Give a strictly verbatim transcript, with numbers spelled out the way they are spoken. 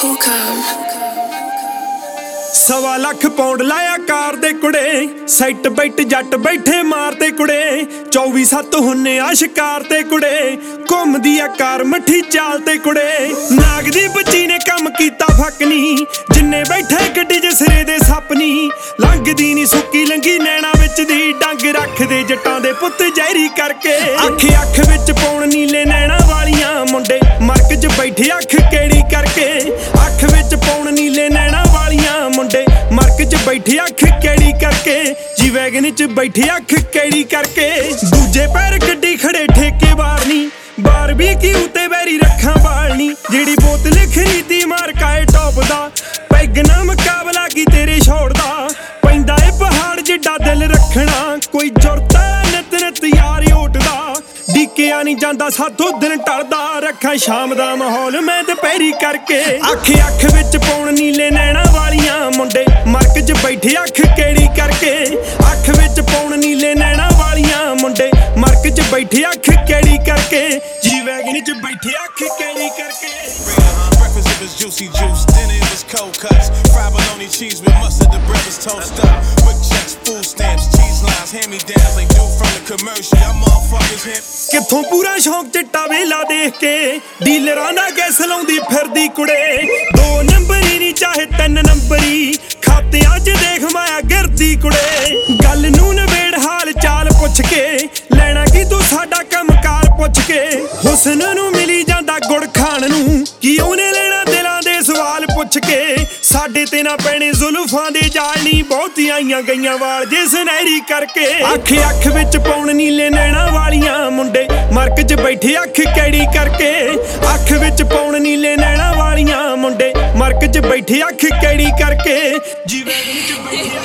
सवा लख पौंड लाया कार दे कुड़े, साइट बैठ जट बैठे मारते कुड़े, चौबी सत्त हुन्ने आ शिकार ते कुड़े, घुमदी आ कार मट्ठी चाल ते कुड़े। नाग दी बच्ची ने कम कीता फक नी, जिन्ने बैठे गड्डी च सिरे दे सप नी, लंघदी नी सुक्की लंघी नैना विच दी, डंग रखदे जट्टां दे पुत्त जहरी करके। अख अख विच पौण नीले नैना वालियां, मुंडे मरक च बैठे अख केड़ी करके। अख विच पौण नीले नैना वालियां, मुंडे मरक च बैठे अख केड़ी करके, जी वैगन च बैठे अख केड़ी करके। दूजे पैर गड्डी खड़े ठेके बारनी, बार भी की उते वैरी रखा बालनी, जेड़ी बोतल खरीदी मार काए टॉप दा, पैग ना मुकाबला की तेरे छोड़ दा। पैंदा ए पहाड़ जिड्डा दिल रखना, कोई जुरता नित नित यार उठदा, डिक्किया नहीं जांदा साथों दिन टलदा, रखा शाम दा माहौल मैं दुपहरी करके। अख अख विच पौण नीले नैना वालियां, मुंडे मरक च बैठे अख केड़ी करके। अख विच पौण नीले नैना वालियां, मुंडे मरक च बैठे अख केड़ी करके, जी वैगन च बैठे अख केड़ी करके। Breakfast it was juicy juice, dinner it was cold cuts, fried bologna cheese with mustard, the bread was toast up. Quick checks, food stamps, cheese lines, hand-me-downs like dude from the commercial. Y'all motherfuckers hip. किथों पूरा शौक चिट्टा वेला देख के, डीलरां दा gas लाउंदी फिरदी कुड़े। दो नंबरी नी चाहे तीन नंबरी, खातियां च देख माया गिरदी कुड़े। गल नूं नवेड़ हाल चाल पुछ के, लैना की तू साडा कमकार पुछ के। हुसन नूं मिली जांदा गुड़ खाण नूं, की ओहने लेना दिलां दे सवाल पुछ के। साडे ते ना पैणे जुल्फां दे जाल नी, बहुती आईयां गईयां वाल जे सुनहरी करके। अख अख विच पौण नीले नैना वालियां, मुंडे मरक च बैठे अख केड़ी करके। अख विच पौण नीले नैना वालियां, मुंडे मरक च बैठे अख केड़ी करके, जी वैगन च बैठे